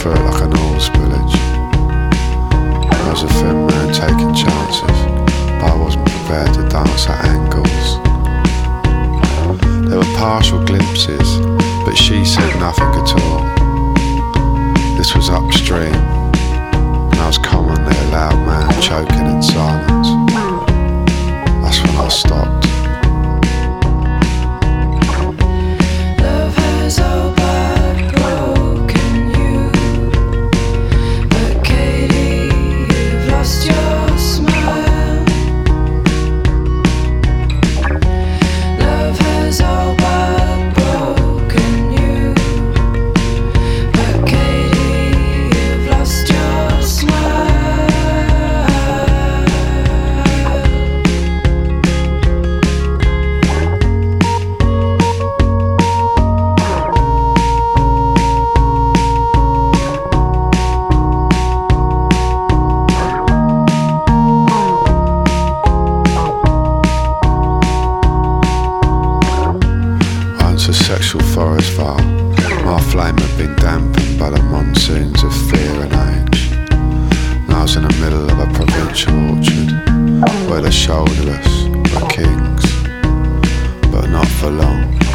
through it like an oil spillage. I was a thin man taking chances, but I wasn't prepared to dance at angles. There were partial glimpses, but she said nothing at all. This was upstream, and I was commonly a loud man choking in silence. That's when I stopped. Love has all but broken you, but Katie, you've lost your smile. Love has all but broken you, but Katie, you've lost your smile. Once a sexual forest fire, my flame had been dampened by the monsoons of fear and age. And I was in the middle of a provincial orchard, where the shoulderless were kings, but not for long.